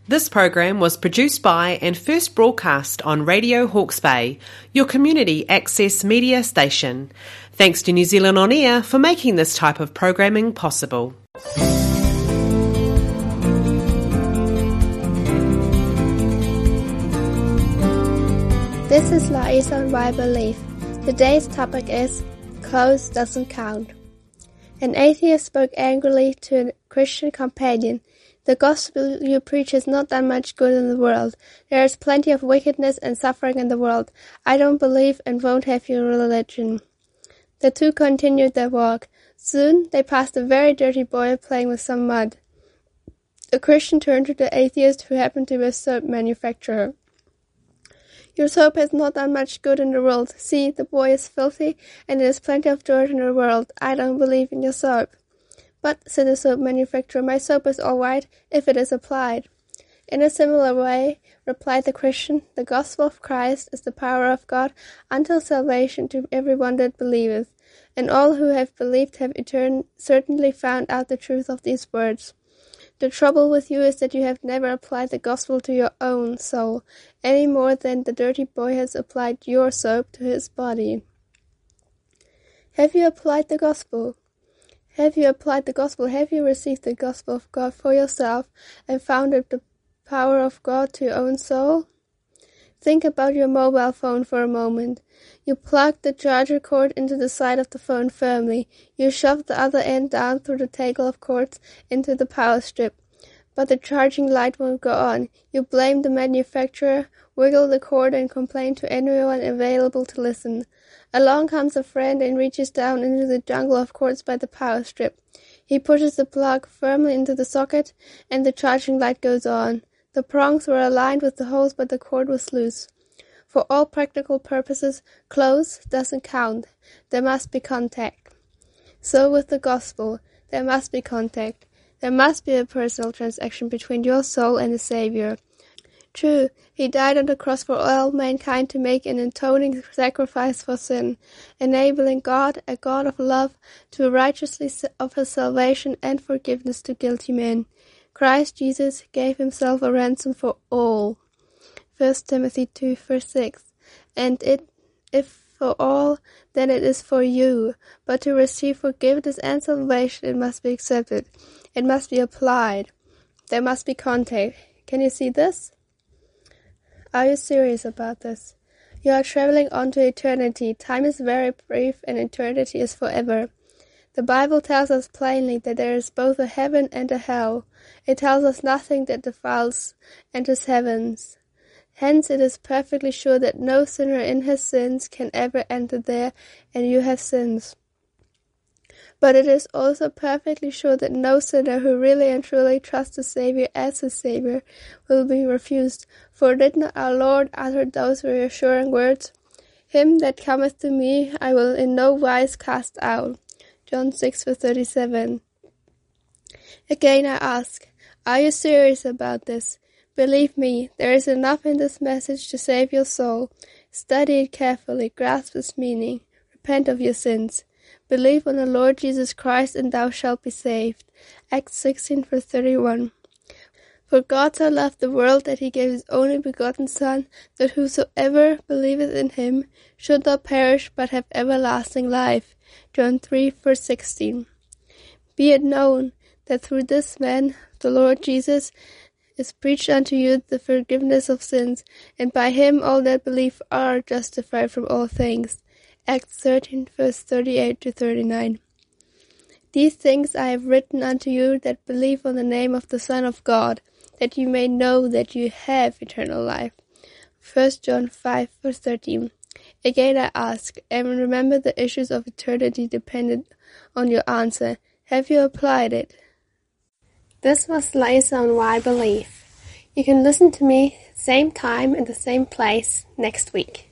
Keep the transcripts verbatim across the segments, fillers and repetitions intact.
This program was produced by and first broadcast on Radio Hawke's Bay, your community access media station. Thanks to New Zealand On Air for making this type of programming possible. This is Laisa on Why Believe. Today's topic is Clothes Doesn't Count. An atheist spoke angrily to a Christian companion. The gospel you preach is not that much good in the world. There is plenty of wickedness and suffering in the world. I don't believe and won't have your religion. The two continued their walk. Soon they passed a very dirty boy playing with some mud. The Christian turned to the atheist, who happened to be a soap manufacturer. Your soap has not that much good in the world. See, the boy is filthy, and there is plenty of dirt in the world. I don't believe in your soap. But, said the soap manufacturer, my soap is all right if it is applied. In a similar way, replied the Christian, the gospel of Christ is the power of God until salvation to everyone that believeth. And all who have believed have etern- certainly found out the truth of these words. The trouble with you is that you have never applied the gospel to your own soul, any more than the dirty boy has applied your soap to his body. Have you applied the gospel? Have you applied the gospel? Have you received the gospel of God for yourself and found out the power of God to your own soul? Think about your mobile phone for a moment. You plug the charger cord into the side of the phone firmly. You shove the other end down through the tangle of cords into the power strip. But the charging light won't go on. You blame the manufacturer, wiggle the cord, and complain to anyone available to listen. Along comes a friend and reaches down into the jungle of cords by the power strip. He pushes the plug firmly into the socket, and the charging light goes on. The prongs were aligned with the holes, but the cord was loose. For all practical purposes, close doesn't count. There must be contact. So with the gospel, there must be contact. There must be a personal transaction between your soul and the Savior. True, he died on the cross for all mankind to make an atoning sacrifice for sin, enabling God, a God of love, to righteously offer salvation and forgiveness to guilty men. Christ Jesus gave himself a ransom for all. First Timothy two, verse six. And it, if for all, then it is for you. But to receive forgiveness and salvation, it must be accepted. It must be applied. There must be contact. Can you see this? Are you serious about this? You are traveling on to eternity. Time is very brief and eternity is forever. The Bible tells us plainly that there is both a heaven and a hell. It tells us nothing that defiles enters heavens. Hence it is perfectly sure that no sinner in his sins can ever enter there, and you have sins. But it is also perfectly sure that no sinner who really and truly trusts the Savior as his Savior will be refused. For did not our Lord utter those reassuring words, Him that cometh to me I will in no wise cast out. John six, verse thirty-seven. Again I ask, are you serious about this? Believe me, there is enough in this message to save your soul. Study it carefully, grasp its meaning, repent of your sins. Believe on the Lord Jesus Christ, and thou shalt be saved. Acts sixteen, verse thirty-one. For God so loved the world that he gave his only begotten Son, that whosoever believeth in him should not perish, but have everlasting life. John three, verse sixteen. Be it known that through this man, the Lord Jesus, is preached unto you the forgiveness of sins, and by him all that believe are justified from all things. Acts thirteen, verse thirty-eight to thirty-nine. These things I have written unto you that believe on the name of the Son of God, that you may know that you have eternal life. First John five, verse thirteen. Again I ask, and remember the issues of eternity dependent on your answer. Have you applied it? This was Laisa on Why Believe. You can listen to me same time and the same place next week.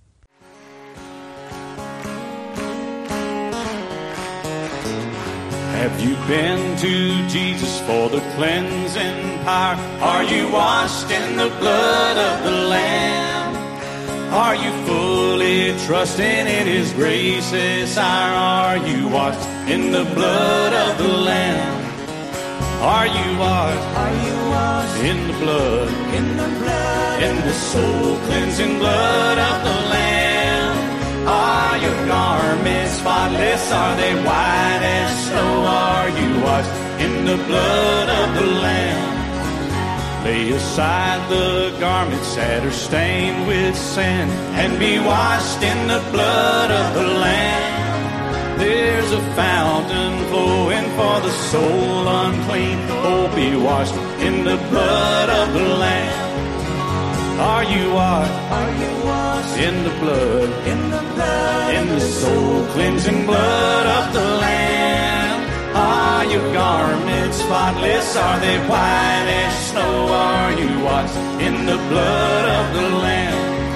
Have you been to Jesus for the cleansing power? Are you washed in the blood of the Lamb? Are you fully trusting in His grace? Yes, are you washed in the blood of the Lamb? Are you washed? Are you washed in the blood? In the blood, in the soul-cleansing blood of the Lamb. Are your garments spotless? Are they white as snow? Are you washed in the blood of the Lamb? Lay aside the garments that are stained with sin and be washed in the blood of the Lamb. There's a fountain flowing for the soul unclean. Oh, be washed in the blood of the Lamb. Are you washed? Are you washed in the blood? In the blood, in the soul-cleansing blood of the Lamb. Are your garments spotless? Are they white as snow? Are you washed in the blood of the Lamb?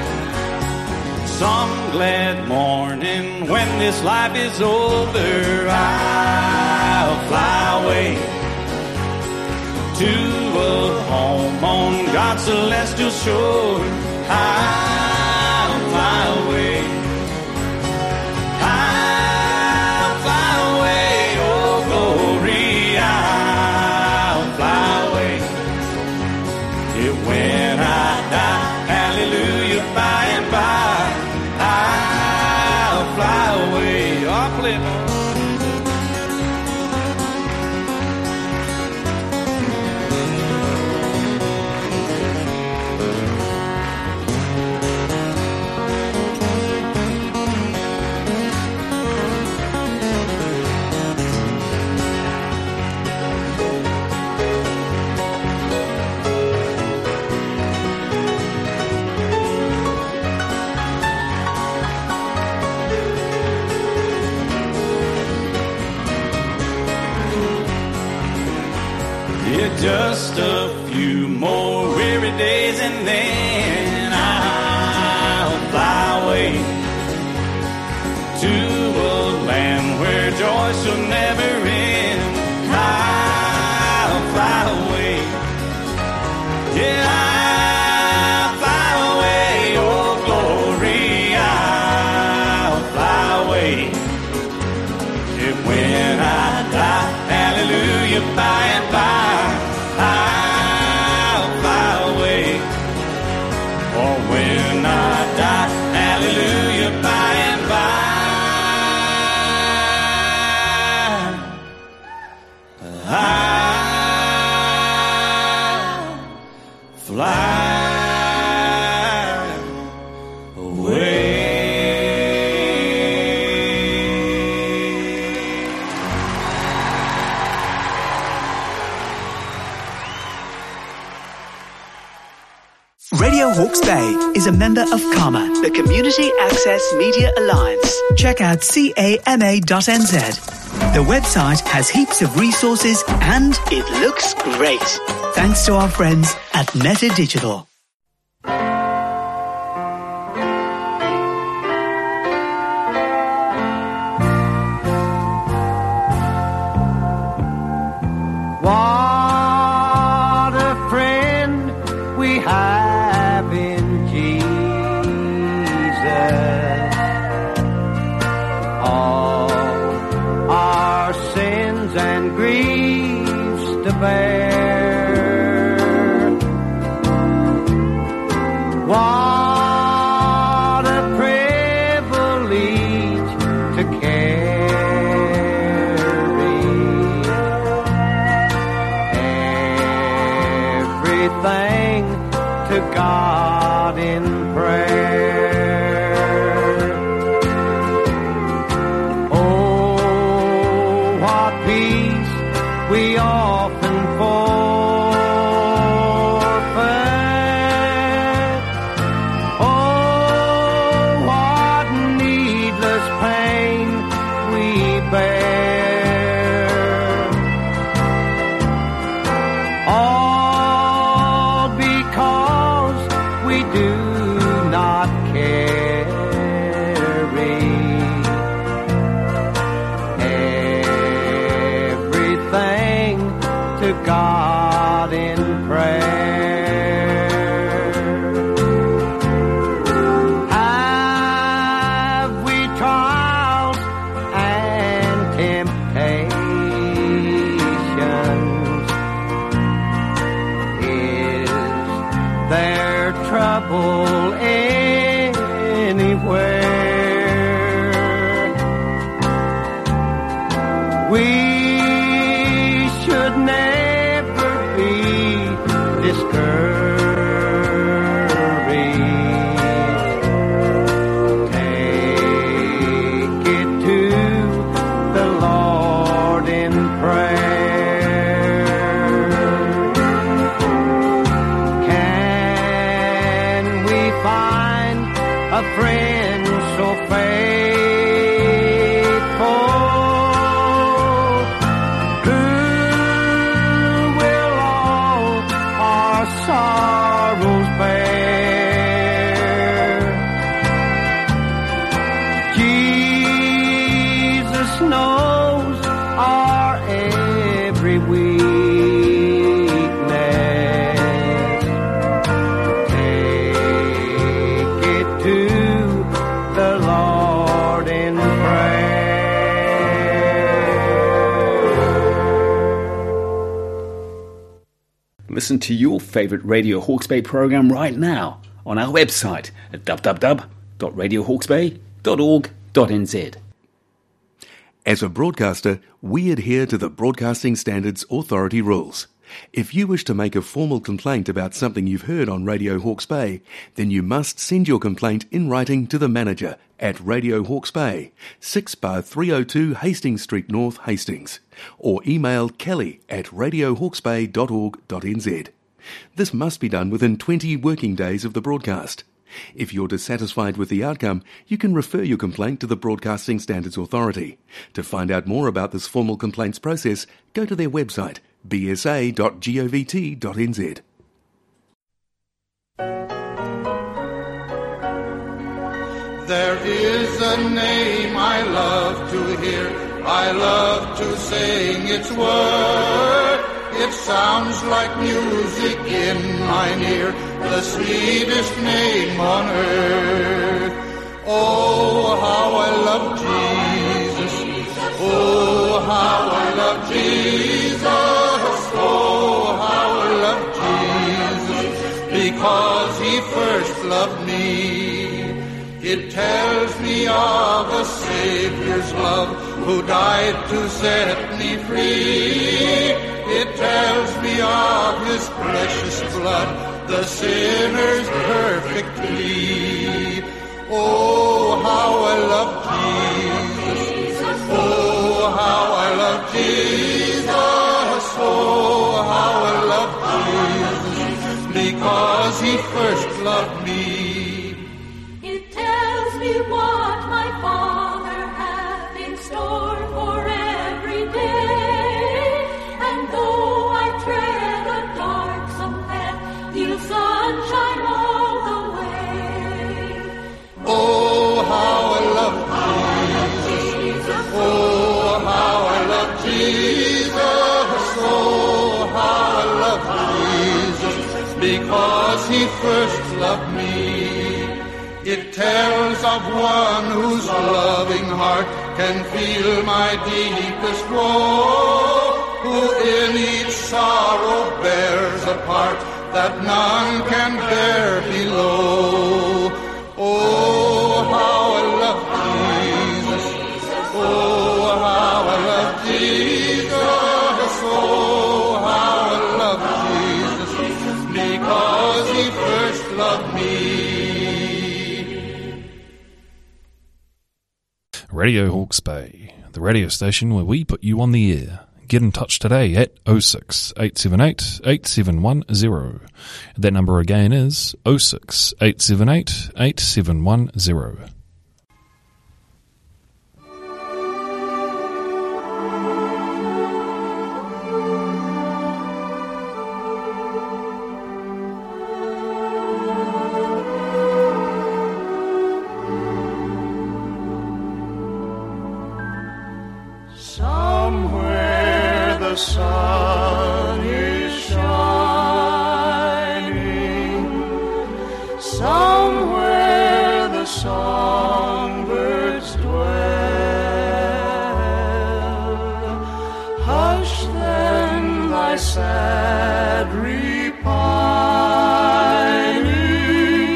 Some glad morning when this life is over, I'll fly away to a home on God's celestial shore. I'll fly away. I'll fly away, oh glory, I'll fly away. Yeah, when I die, hallelujah, by and by, I'll fly away. I'll play more. Just a few more weary days and then I'll fly away to a land where joy shall never end. I'll fly away. Yeah, I'll fly away. Oh, glory, I'll fly away. Yeah, when I die, hallelujah, by and by, I'll fly away. Or when I die, hallelujah, by and by, I'll fly away. Radio Hawke's Bay is a member of CAMA, the Community Access Media Alliance. Check out C A M A dot N Z. The website has heaps of resources and it looks great. Thanks to our friends at Meta Digital. What a friend we have in Jesus. All our sins and griefs to bear. What a privilege to carry everything to God in prayer. Oh, what peace we often forfeit. Oh, what needless pain we bear. All because we do not carry everything to God in prayer. Have we trials and temptations? Bible anywhere. We should never be discouraged. Take it to the Lord in prayer. Can we find a friend so faithful, who will all our sorrows bear? Jesus knows our every weakness. Take it to the Lord in prayer. Listen to your favourite Radio Hawke's Bay programme right now on our website at w w w dot radio hawke's bay dot org dot n z. As a broadcaster, we adhere to the Broadcasting Standards Authority rules. If you wish to make a formal complaint about something you've heard on Radio Hawke's Bay, then you must send your complaint in writing to the manager at Radio Hawke's Bay, six bar three oh two Hastings Street North, Hastings, or email kelly at radio hawke's bay dot org dot n z. This must be done within twenty working days of the broadcast. If you're dissatisfied with the outcome, you can refer your complaint to the Broadcasting Standards Authority. To find out more about this formal complaints process, go to their website, b s a dot govt dot n z. There is a name I love to hear, I love to sing its word. It sounds like music in mine ear, the sweetest name on earth. Oh, how I love Jesus. Oh, how I love Jesus. Oh, how I love Jesus, because he first loved me. It tells me of a Savior's love who died to set me free. It tells me of his precious blood, the sinner's perfect plea. Oh, how I love Jesus. Oh, how I love Jesus. Oh, how I love Jesus, because he first loved me. It tells me what my Father hath in store for every day. And though I tread a darksome path, he'll sunshine all the way. Oh, how I love Jesus. Oh, how I love Jesus. Oh, how I love Jesus, because he first loved me. It tells of one whose loving heart can feel my deepest woe, who in each sorrow bears a part that none can bear below. Oh, how I love Jesus. Oh, how I love Jesus. Oh, how I love Jesus, because he first loved me. Radio Hawke's Bay, the radio station where we put you on the air. Get in touch today at oh six, eight seven eight, eight seven one oh. That number again is oh six, eight seven eight, eight seven one oh. Somewhere the sun is shining, somewhere the songbirds dwell. Hush then thy sad repining,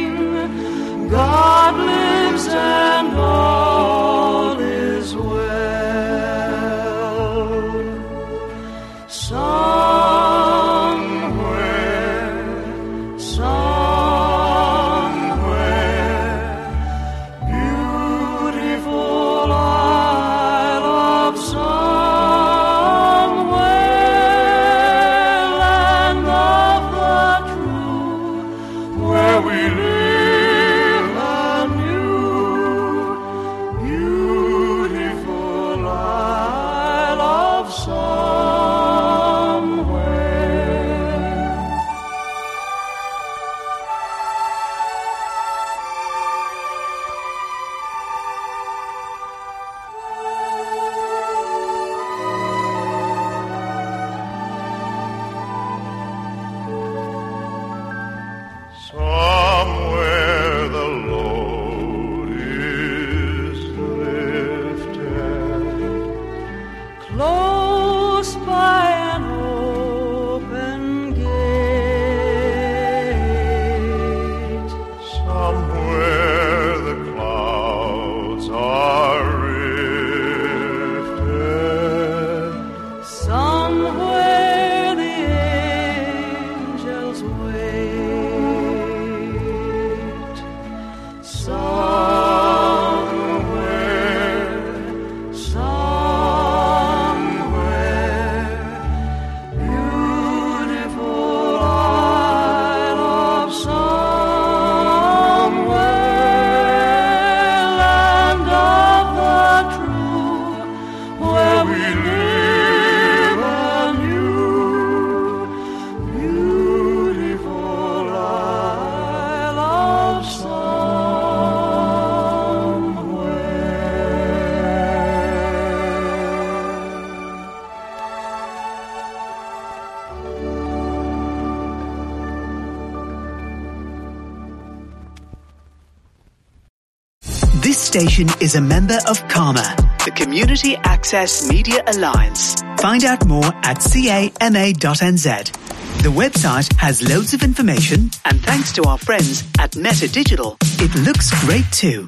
This station is a member of CAMA, the Community Access Media Alliance. Find out more at C A M A dot N Z. The website has loads of information, and thanks to our friends at Meta Digital, it looks great too.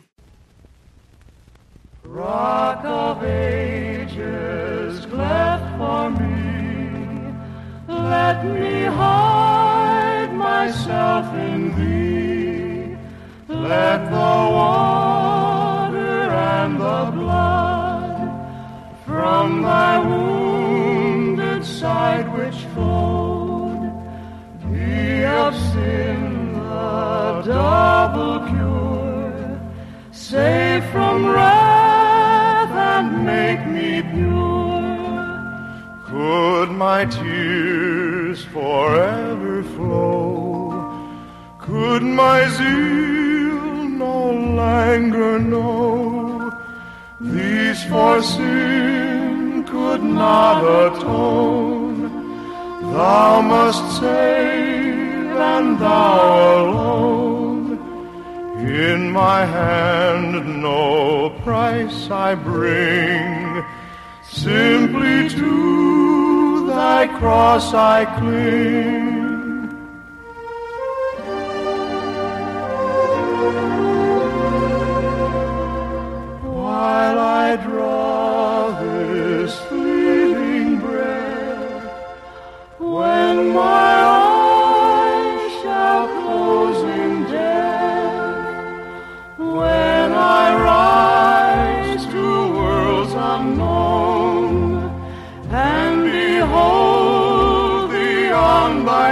Rock of ages, cleft for me, let me hide myself in thee. Let the water and the blood from thy wounded side which flowed be of sin the double cure, save from wrath and make me pure. Could my tears forever flow, could my zeal no longer know, these for sin could not atone. Thou must save, and thou alone. In my hand no price I bring, simply to thy cross I cling. While I draw this fleeting breath, when my eyes shall close in death, when I rise to worlds unknown, and behold thee on thy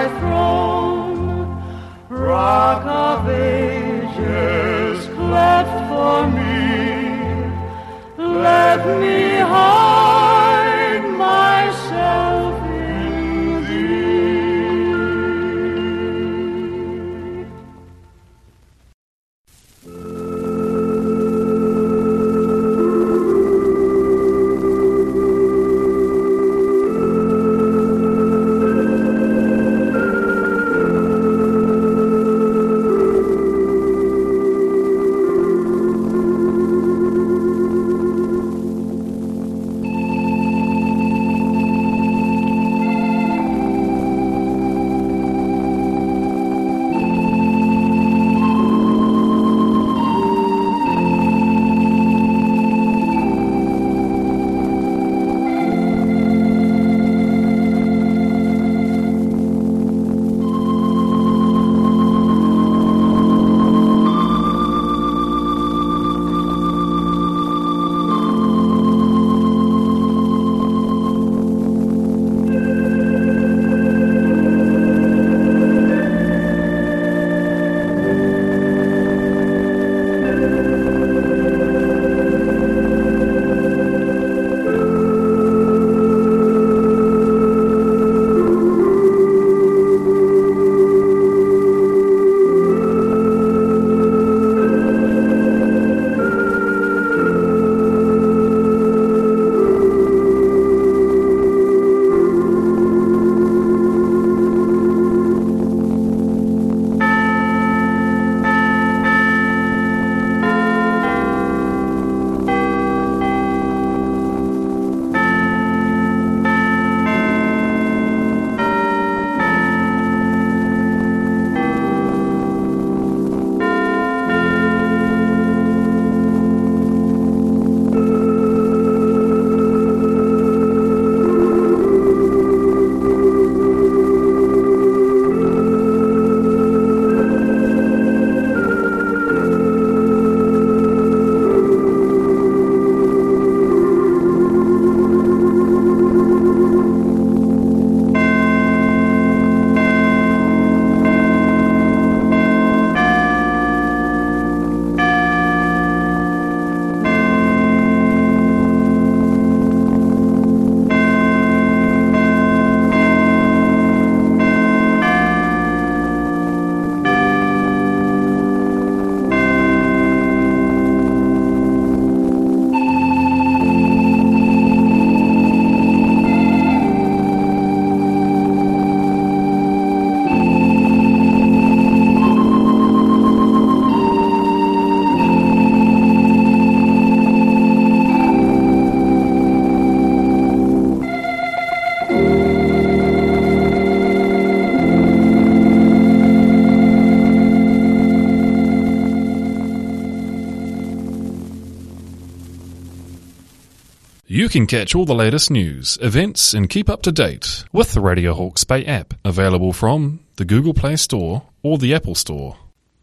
You can catch all the latest news, events, and keep up to date with the Radio Hawke's Bay app, available from the Google Play Store or the Apple Store.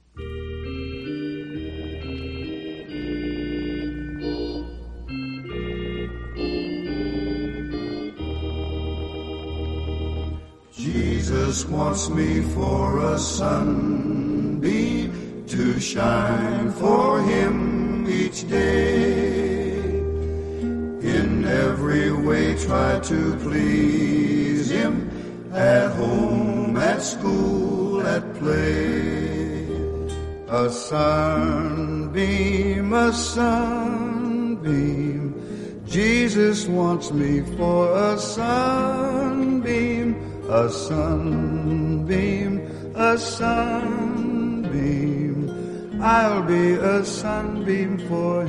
Jesus wants me for a sunbeam to shine for him each day. In every way try to please him, at home, at school, at play. A sunbeam, a sunbeam, Jesus wants me for a sunbeam. A sunbeam, a sunbeam, I'll be a sunbeam for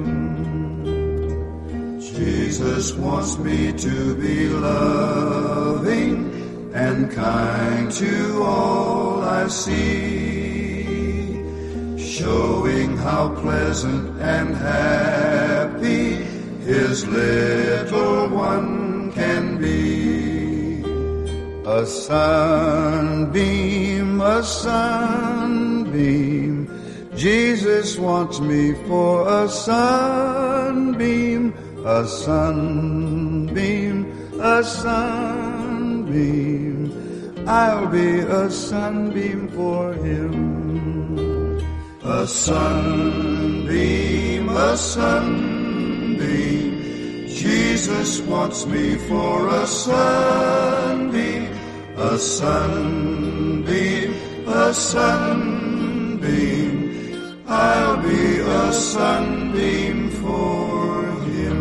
him. Jesus wants me to be loving and kind to all I see, showing how pleasant and happy his little one can be. A sunbeam, a sunbeam, Jesus wants me for a sunbeam. A sunbeam, a sunbeam, I'll be a sunbeam for him. A sunbeam, a sunbeam, Jesus wants me for a sunbeam. A sunbeam, a sunbeam, I'll be a sunbeam for him.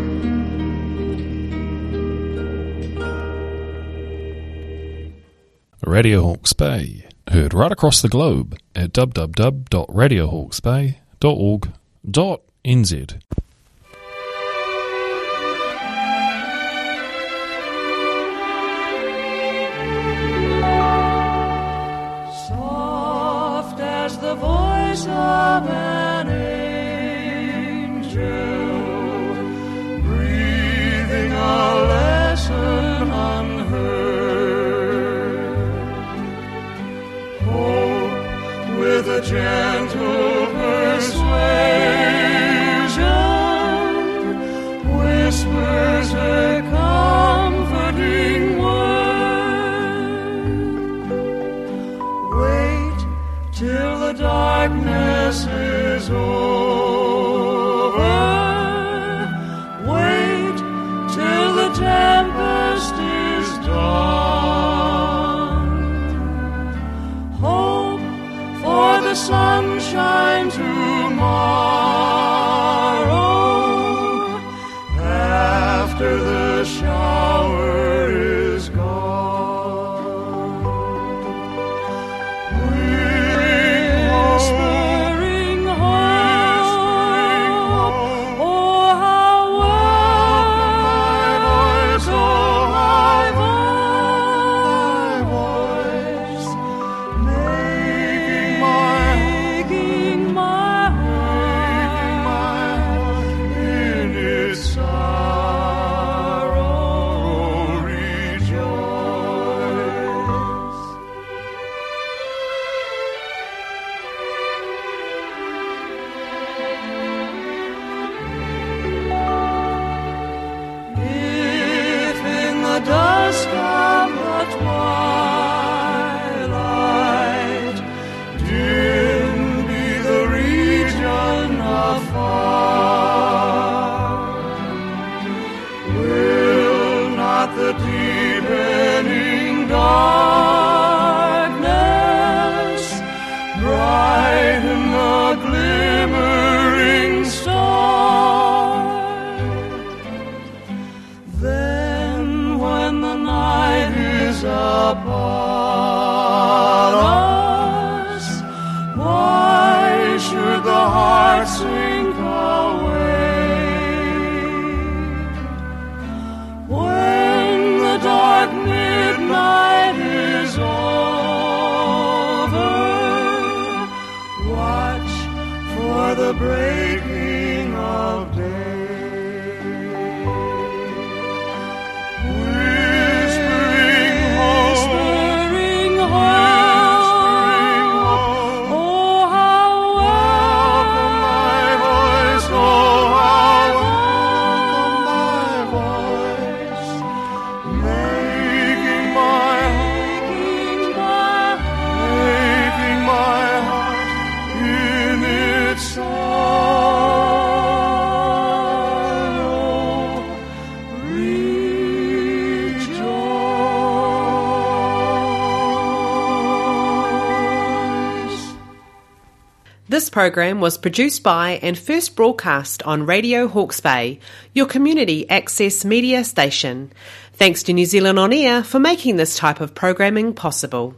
Radio Hawke's Bay, heard right across the globe at w w w dot radio hawks bay dot org dot n z. Of an angel, breathing a lesson unheard. Hope with a gentle persuasion whispers a comforting word. Wait till the darkness is over. Wait till the tempest is done. Hope for the sunshine tomorrow, after the shower is gone. the breaking of day. This program was produced by and first broadcast on Radio Hawke's Bay, your community access media station. Thanks to New Zealand On Air for making this type of programming possible.